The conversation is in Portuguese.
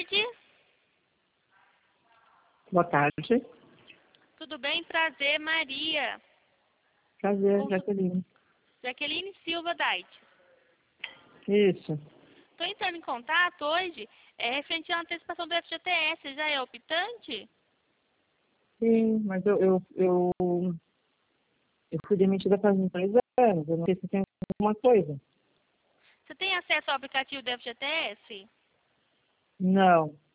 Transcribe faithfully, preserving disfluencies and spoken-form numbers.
tarde. Boa tarde. Tudo bem? Prazer, Maria. Prazer, Com- Jaqueline. Jaqueline Silva Dait. Isso. Estou entrando em contato hoje é, referente à antecipação do F G T S. Já é optante? Sim, mas eu, eu, eu, eu fui demitida faz uns dois anos. Eu não sei se tem alguma coisa. Você tem acesso ao aplicativo do F G T S? Não.